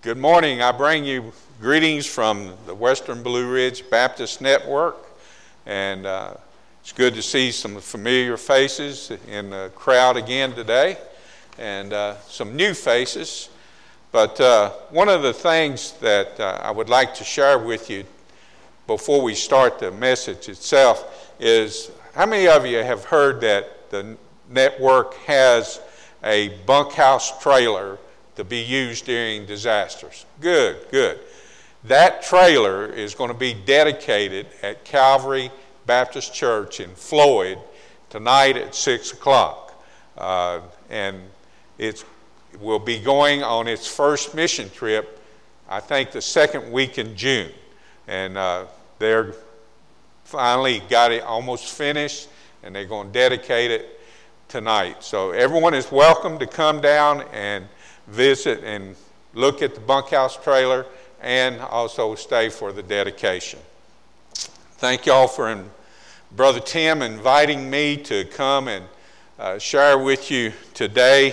Good morning. I bring you greetings from the Western Blue Ridge Baptist Network, and it's good to see some familiar faces in the crowd again today, and some new faces. But one of the things that I would like to share with you before we start the message itself is, how many of you have heard that the network has a bunkhouse trailer to be used during disasters? Good. That trailer is going to be dedicated at Calvary Baptist Church in Floyd tonight at 6 o'clock. And it will be going on its first mission trip, I think the second week in June. And they're finally got it almost finished, and they're going to dedicate it tonight. So everyone is welcome to come down and visit and look at the bunkhouse trailer and also stay for the dedication. Thank y'all for Brother Tim inviting me to come and share with you today.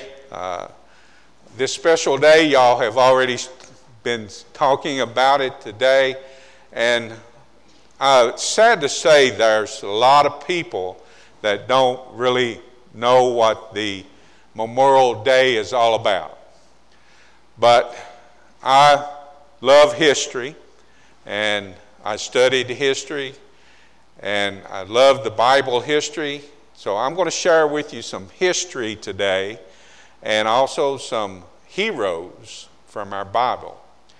This special day, y'all have already been talking about it today, and it's sad to say there's a lot of people that don't really know what the Memorial Day is all about. But I love history, and I studied history, and I love the Bible history. So I'm going to share with you some history today and also some heroes from our Bible.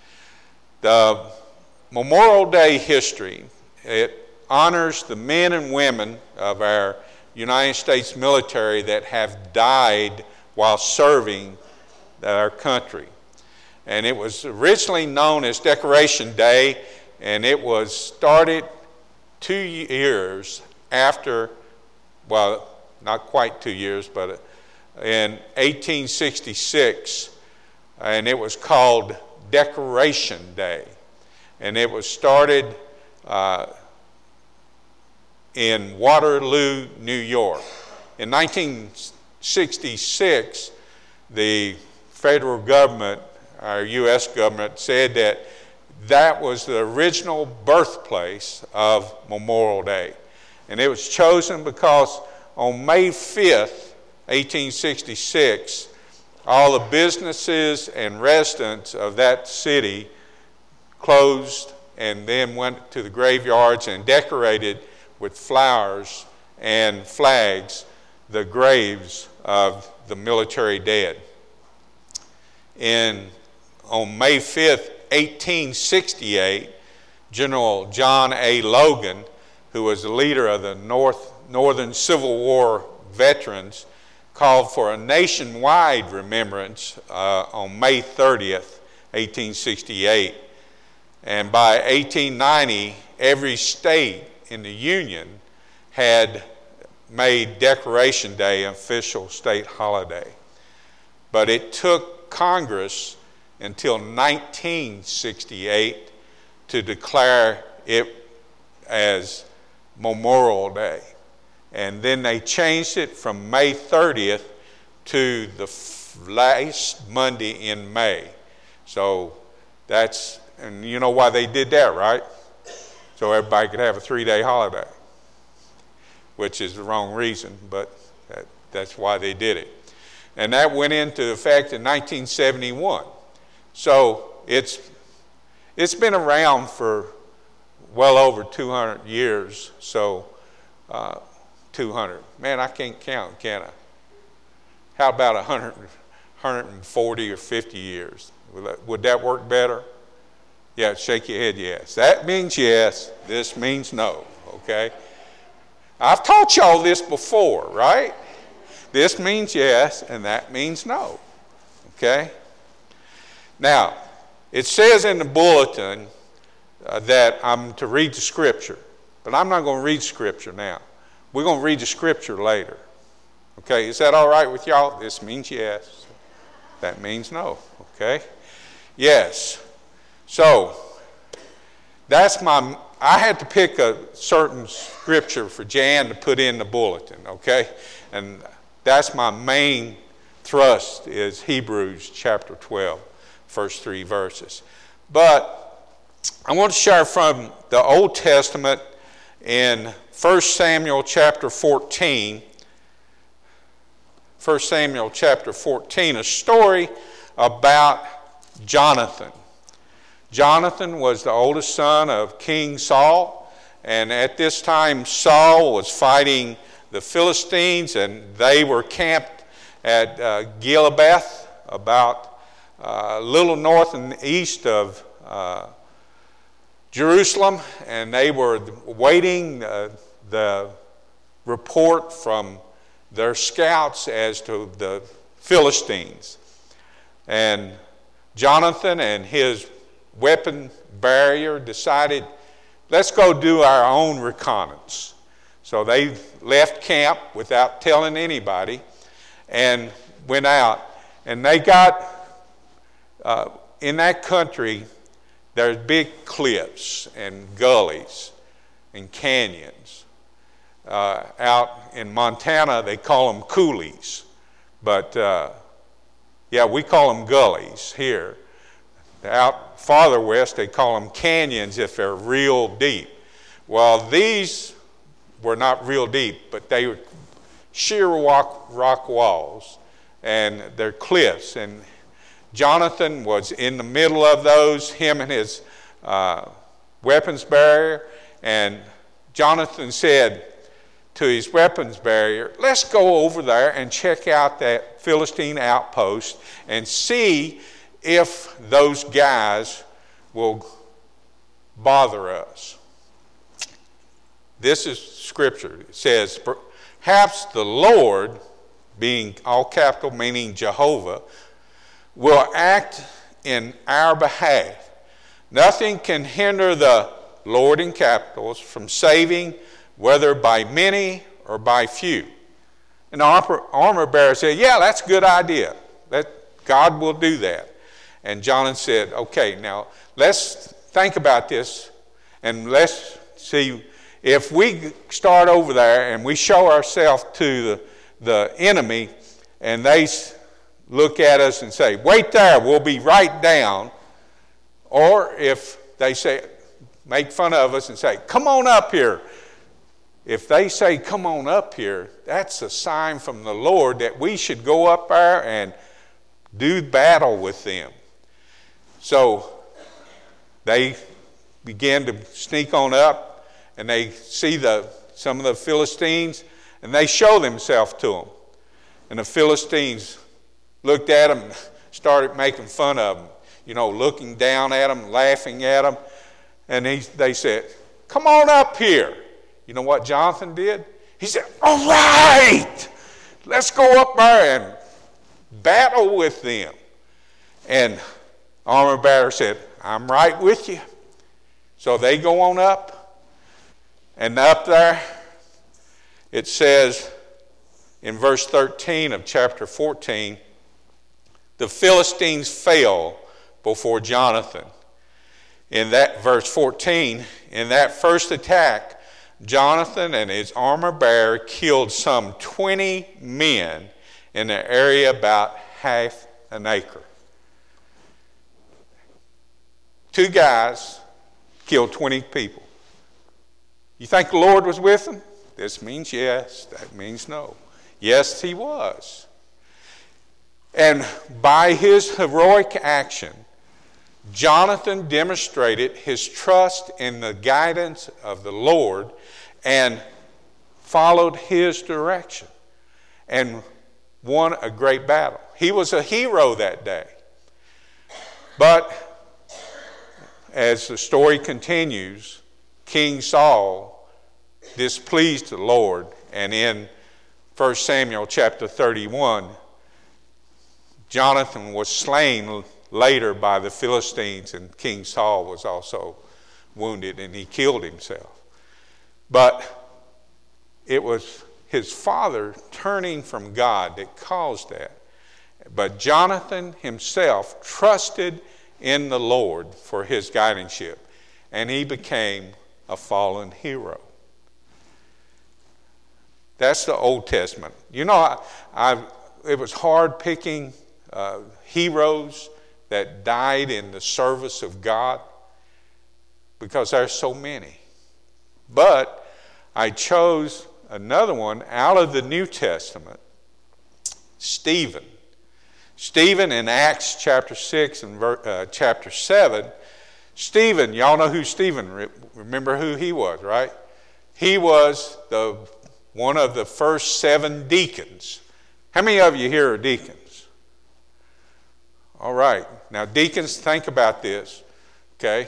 The Memorial Day history, it honors the men and women of our United States military that have died while serving our country. And it was originally known as Decoration Day, and it was started 2 years after, well, not quite 2 years, but in 1866, and it was called Decoration Day. And it was started in Waterloo, New York. In 1966, the federal government, our U.S. government, said that that was the original birthplace of Memorial Day. And it was chosen because on May 5th, 1866, all the businesses and residents of that city closed and then went to the graveyards and decorated with flowers and flags the graves of the military dead. On May 5th, 1868, General John A. Logan, who was the leader of the Northern Civil War veterans, called for a nationwide remembrance on May 30th, 1868. And by 1890, every state in the Union had made Decoration Day an official state holiday. But it took Congress until 1968 to declare it as Memorial Day. And then they changed it from May 30th to the last Monday in May. So and you know why they did that, right? So everybody could have a 3-day holiday, which is the wrong reason, but that's why they did it. And that went into effect in 1971. So it's been around for well over 200 years. So 200. Man, I can't count, can I? How about 140 or 50 years? Would that work better? Yeah, shake your head yes. That means yes. This means no, okay? I've taught y'all this before, right? This means yes, and that means no, okay? Now, it says in the bulletin that I'm to read the scripture, but I'm not going to read scripture now. We're going to read the scripture later, okay? Is that all right with y'all? This means yes. That means no, okay? Yes. So, I had to pick a certain scripture for Jan to put in the bulletin, okay? And that's my main thrust is Hebrews chapter 12. first 3 verses. But I want to share from the Old Testament in 1 Samuel chapter 14. 1 Samuel chapter 14, a story about Jonathan. Jonathan was the oldest son of King Saul, and at this time Saul was fighting the Philistines, and they were camped at Gilabeth, about a little north and east of Jerusalem, and they were waiting the report from their scouts as to the Philistines. And Jonathan and his weapon bearer decided, let's go do our own reconnaissance. So they left camp without telling anybody and went out. And they got, in that country, there's big cliffs and gullies and canyons. Out in Montana, they call them coulees. But, we call them gullies here. Out farther west, they call them canyons if they're real deep. Well, these were not real deep, but they were sheer rock walls, and they're cliffs. And Jonathan was in the middle of those, him and his weapons bearer. And Jonathan said to his weapons bearer, let's go over there and check out that Philistine outpost and see if those guys will bother us. This is scripture. It says, perhaps the Lord, being all capital, meaning Jehovah, will act in our behalf. Nothing can hinder the Lord in capitals from saving, whether by many or by few. And the armor bearer said, yeah, that's a good idea. God will do that. And Jonathan said, okay, now let's think about this, and let's see if we start over there and we show ourselves to the enemy, and they look at us and say, wait there, we'll be right down. Or if they say, make fun of us and say, come on up here. If they say, come on up here, that's a sign from the Lord that we should go up there and do battle with them. So they began to sneak on up, and they see some of the Philistines, and they show themselves to them. And the Philistines looked at them, started making fun of them, looking down at them, laughing at them. And they said, come on up here. You know what Jonathan did? He said, all right, let's go up there and battle with them. And armor bearer said, I'm right with you. So they go on up, and up there it says in verse 13 of chapter 14, the Philistines fell before Jonathan. In that verse 14, in that first attack, Jonathan and his armor bearer killed some 20 men in an area about half an acre. 2 guys killed 20 people. You think the Lord was with them? This means yes. That means no. Yes, he was. And by his heroic action, Jonathan demonstrated his trust in the guidance of the Lord and followed his direction and won a great battle. He was a hero that day. But as the story continues, King Saul displeased the Lord, and in 1 Samuel chapter 31, Jonathan was slain later by the Philistines, and King Saul was also wounded, and he killed himself. But it was his father turning from God that caused that. But Jonathan himself trusted in the Lord for his guardianship, and he became a fallen hero. That's the Old Testament. It was hard picking heroes that died in the service of God? Because there's so many. But I chose another one out of the New Testament, Stephen. Stephen in Acts chapter 6 and chapter 7. Stephen, y'all know who Stephen, remember who he was, right? He was one of the first 7 deacons. How many of you here are deacons? All right. Now, deacons, think about this, okay?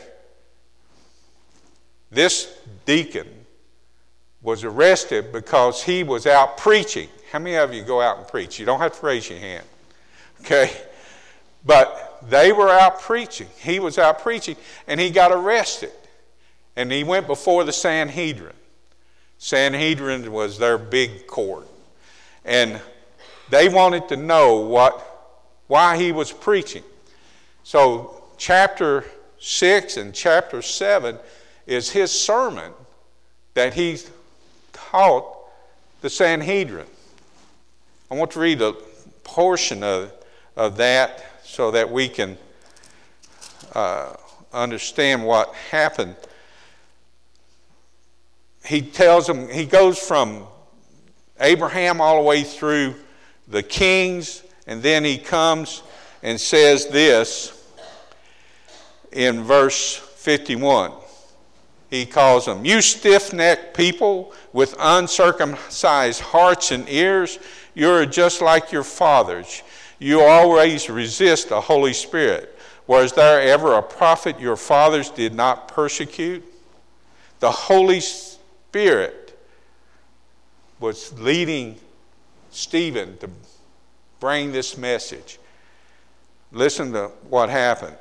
This deacon was arrested because he was out preaching. How many of you go out and preach? You don't have to raise your hand, okay? But they were out preaching. He was out preaching, and he got arrested. And he went before the Sanhedrin. Sanhedrin was their big court. And they wanted to know why he was preaching. So chapter 6 and chapter 7 is his sermon that he taught the Sanhedrin. I want to read a portion of that so that we can understand what happened. He tells them, he goes from Abraham all the way through the kings, and then he comes and says this in verse 51. He calls them, "You stiff-necked people with uncircumcised hearts and ears, you're just like your fathers. You always resist the Holy Spirit. Was there ever a prophet your fathers did not persecute?" The Holy Spirit was leading Stephen to bring this message. Listen to what happened.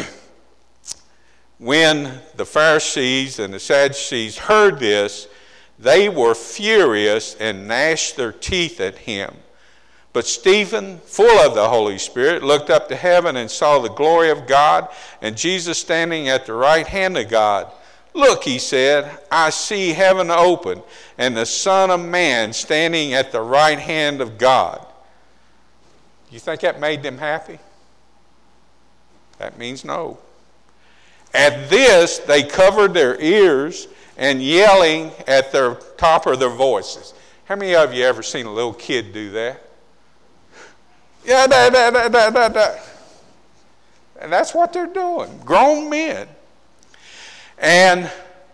When the Pharisees and the Sadducees heard this, they were furious and gnashed their teeth at him. But Stephen, full of the Holy Spirit, looked up to heaven and saw the glory of God and Jesus standing at the right hand of God. "Look," he said, "I see heaven open and the Son of Man standing at the right hand of God." You think that made them happy? That means no. At this, they covered their ears and yelling at the top of their voices. How many of you ever seen a little kid do that? Yeah, da. And that's what they're doing, grown men. And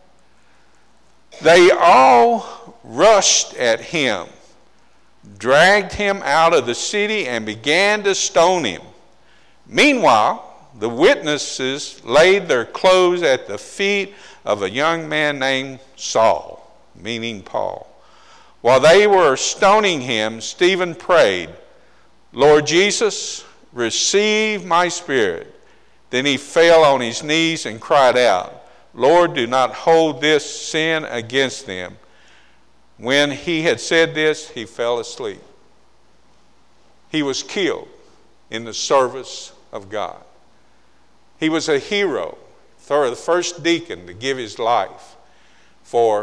they all rushed at him, dragged him out of the city, and began to stone him. Meanwhile, the witnesses laid their clothes at the feet of a young man named Saul, meaning Paul. While they were stoning him, Stephen prayed, "Lord Jesus, receive my spirit." Then he fell on his knees and cried out, "Lord, do not hold this sin against them." When he had said this, he fell asleep. He was killed in the service of God. He was a hero, the first deacon to give his life for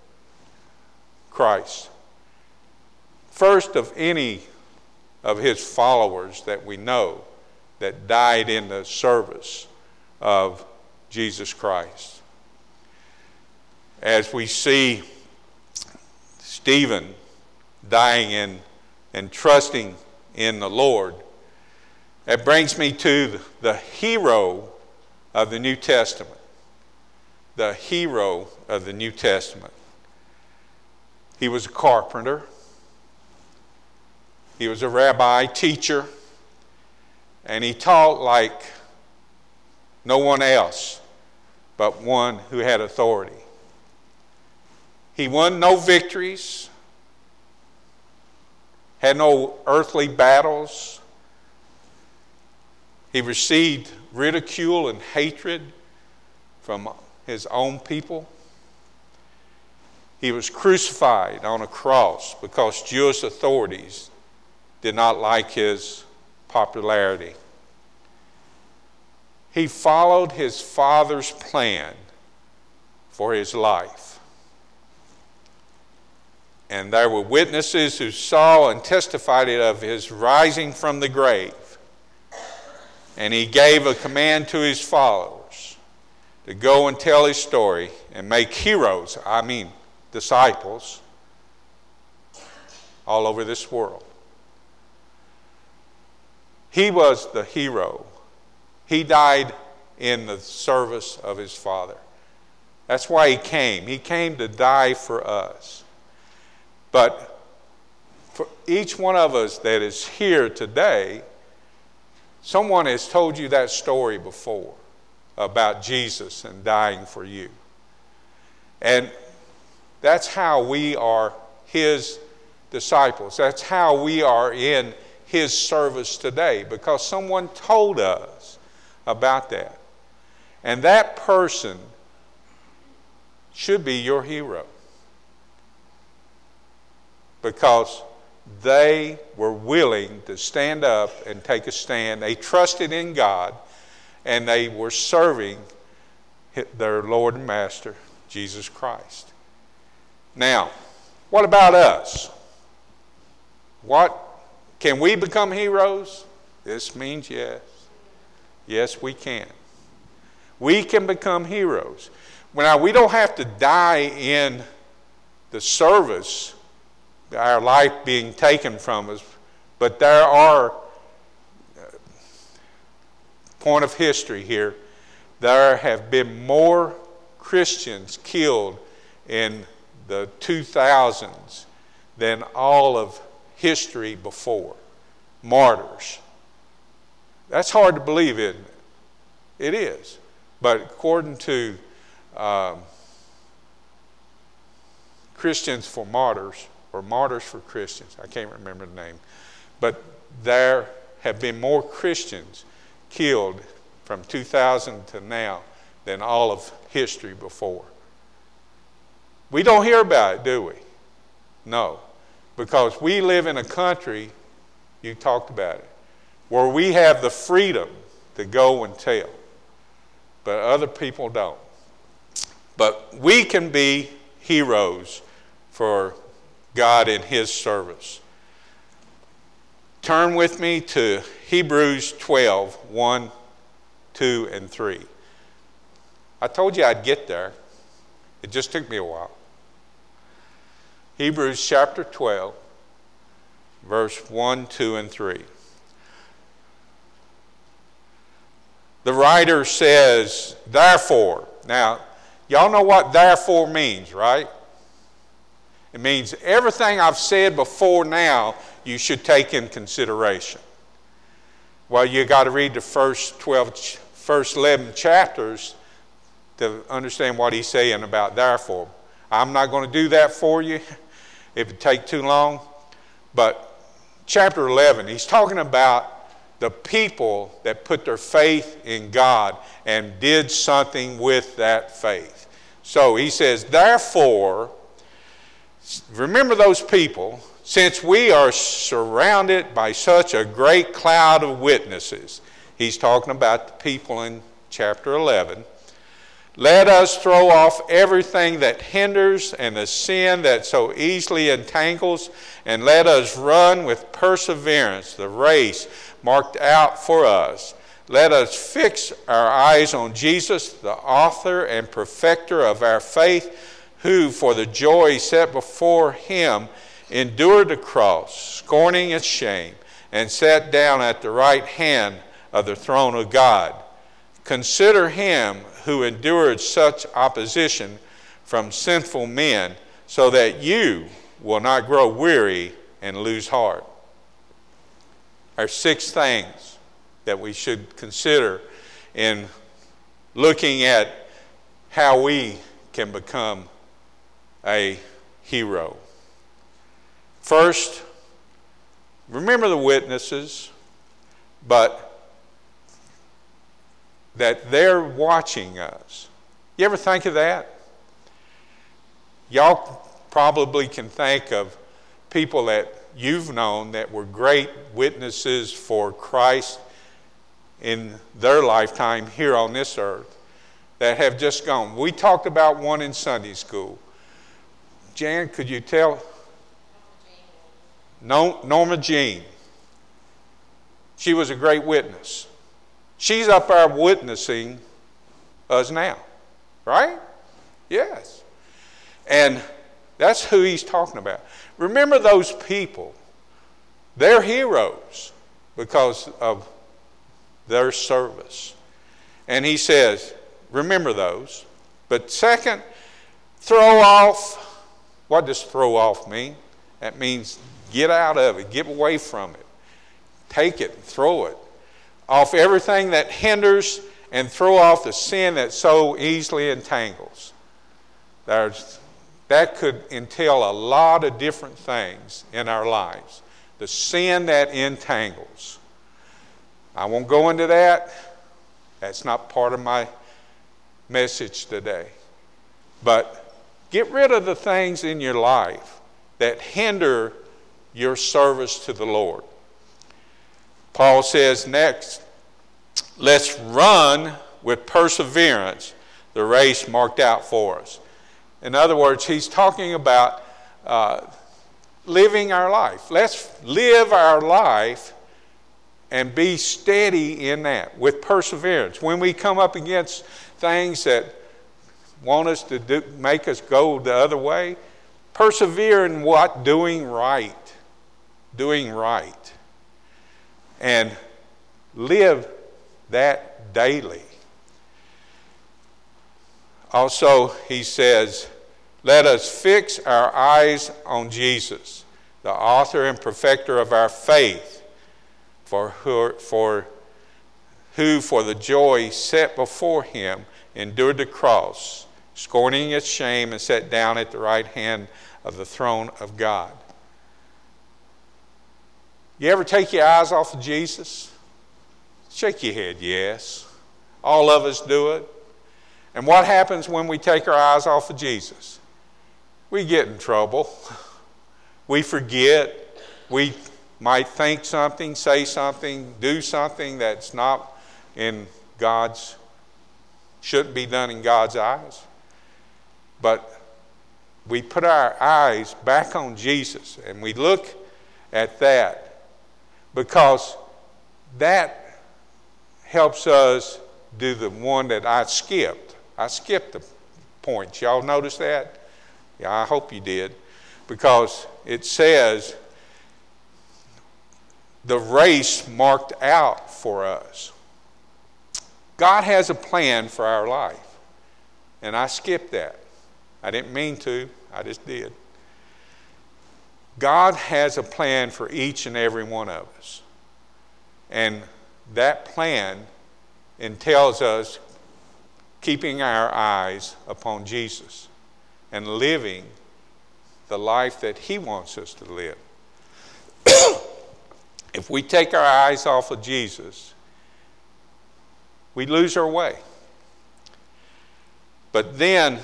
Christ. First of any of his followers that we know that died in the service of Jesus Christ. As we see Stephen dying in and trusting in the Lord, that brings me to the hero of the New Testament. The hero of the New Testament. He was a carpenter. He was a rabbi, teacher, and he taught like no one else but one who had authority. He won no victories, had no earthly battles. He received ridicule and hatred from his own people. He was crucified on a cross because Jewish authorities did not like his popularity. He followed his Father's plan for his life. And there were witnesses who saw and testified of his rising from the grave. And he gave a command to his followers to go and tell his story and make disciples, all over this world. He was the hero. He died in the service of his Father. That's why he came. He came to die for us. But for each one of us that is here today, someone has told you that story before about Jesus and dying for you. And that's how we are his disciples. That's how we are in his service today, because someone told us about that. And that person should be your hero, because they were willing to stand up and take a stand. They trusted in God, and they were serving their Lord and Master, Jesus Christ. Now, what about us? Can we become heroes? This means yes. Yes, we can. We can become heroes. Now, we don't have to die in the service, our life being taken from us, but there are, point of history here, there have been more Christians killed in the 2000s than all of history before. Martyrs. That's hard to believe, isn't it? It is. But according to Christians for Martyrs, or Martyrs for Christians, I can't remember the name, but there have been more Christians killed from 2000 to now than all of history before. We don't hear about it, do we? No. Because we live in a country, you talked about it, where we have the freedom to go and tell, but other people don't. But we can be heroes for God in his service. Turn with me to Hebrews 12, 1, 2, and 3. I told you I'd get there. It just took me a while. Hebrews chapter 12, verse 1, 2, and 3. The writer says, therefore. Now, y'all know what therefore means, right? It means everything I've said before now, you should take in consideration. Well, you got to read the first 11 chapters to understand what he's saying about therefore. I'm not going to do that for you if it takes too long. But chapter 11, he's talking about the people that put their faith in God and did something with that faith. So he says, therefore, remember those people, since we are surrounded by such a great cloud of witnesses. He's talking about the people in chapter 11. Let us throw off everything that hinders and the sin that so easily entangles, and let us run with perseverance the race marked out for us. Let us fix our eyes on Jesus, the author and perfecter of our faith, who for the joy set before him endured the cross, scorning its shame, and sat down at the right hand of the throne of God. Consider him who endured such opposition from sinful men, so that you will not grow weary and lose heart. There are 6 things that we should consider in looking at how we can become a hero. First, remember the witnesses, but that they're watching us. You ever think of that? Y'all probably can think of people that you've known that were great witnesses for Christ in their lifetime here on this earth that have just gone. We talked about one in Sunday school. Jan, could you tell? Norma Jean. She was a great witness. She's up there witnessing us now, right? Yes. And that's who he's talking about. Remember those people. They're heroes because of their service. And he says, remember those. But second, throw off. What does throw off mean? That means get out of it, get away from it. Take it and throw it off, everything that hinders, and throw off the sin that so easily entangles. That could entail a lot of different things in our lives. The sin that entangles. I won't go into that. That's not part of my message today. But get rid of the things in your life that hinder your service to the Lord. Paul says next, let's run with perseverance the race marked out for us. In other words, he's talking about living our life. Let's live our life and be steady in that with perseverance. When we come up against things that want us to make us go the other way, persevere in what? Doing right. Doing right. And live that daily. Also, he says, let us fix our eyes on Jesus, the author and perfecter of our faith, for who for the joy set before him endured the cross, scorning its shame, and sat down at the right hand of the throne of God. You ever take your eyes off of Jesus? Shake your head, yes. All of us do it. And what happens when we take our eyes off of Jesus? We get in trouble. We forget. We might think something, say something, do something that's not in God's, shouldn't be done in God's eyes. But we put our eyes back on Jesus and we look at that, because that helps us do the one that I skipped. I skipped the points. Y'all notice that? Yeah, I hope you did. Because it says the race marked out for us. God has a plan for our life. And I skipped that. I didn't mean to. I just did. God has a plan for each and every one of us. And that plan entails us keeping our eyes upon Jesus and living the life that he wants us to live. If we take our eyes off of Jesus, we lose our way. But then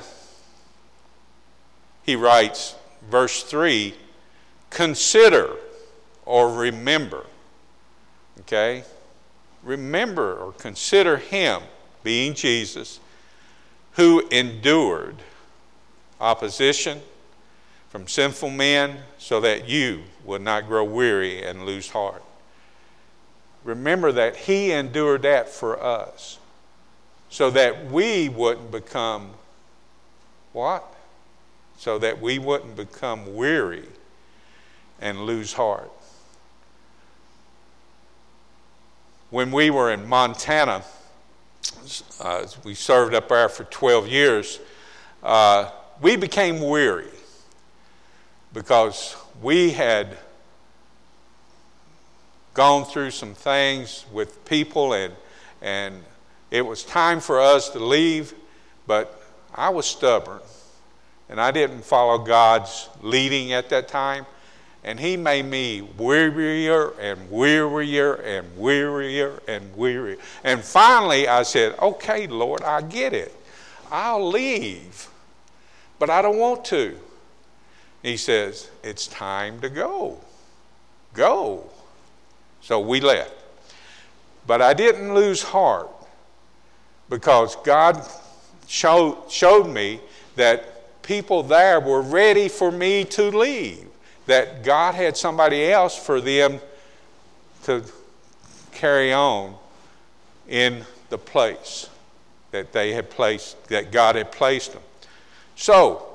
he writes, verse 3, consider or remember. Okay? Remember or consider him, being Jesus, who endured opposition from sinful men so that you would not grow weary and lose heart. Remember that he endured that for us so that we wouldn't become what? So that we wouldn't become weary and lose heart. When we were in Montana, we served up there for 12 years, we became weary because we had gone through some things with people, and it was time for us to leave, but I was stubborn and I didn't follow God's leading at that time. And he made me wearier and wearier and wearier and wearier. And finally I said, okay, Lord, I get it. I'll leave, but I don't want to. He says, it's time to go. Go. So we left. But I didn't lose heart because God showed me that people there were ready for me to leave. That God had somebody else for them to carry on in the place that they had placed, that God had placed them. So,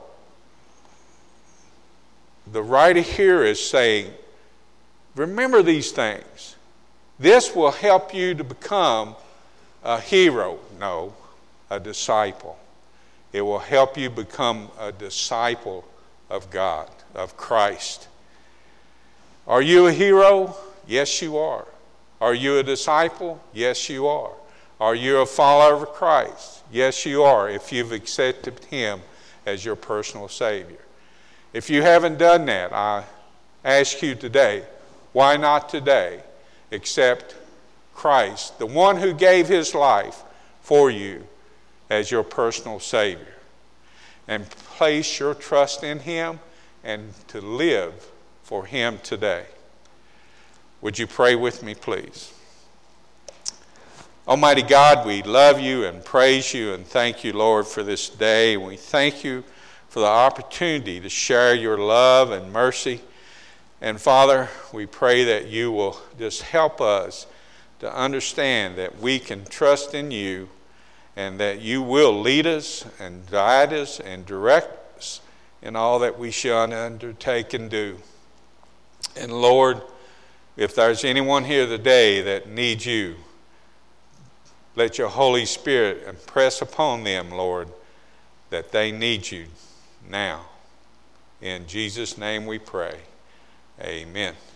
the writer here is saying, remember these things. This will help you to become a hero. No, a disciple. It will help you become a disciple of God, of Christ. Are you a hero? Yes, you are. Are you a disciple? Yes, you are. Are you a follower of Christ? Yes, you are, if you've accepted Him as your personal Savior. If you haven't done that, I ask you today, why not today accept Christ, the one who gave His life for you, as your personal Savior, and place your trust in Him and to live for Him today. Would you pray with me, please? Almighty God, we love you and praise you and thank you, Lord, for this day. We thank you for the opportunity to share your love and mercy. And Father, we pray that you will just help us to understand that we can trust in you and that you will lead us and guide us and direct us in all that we shall undertake and do. And Lord, if there's anyone here today that needs you, let your Holy Spirit impress upon them, Lord, that they need you now. In Jesus' name we pray. Amen.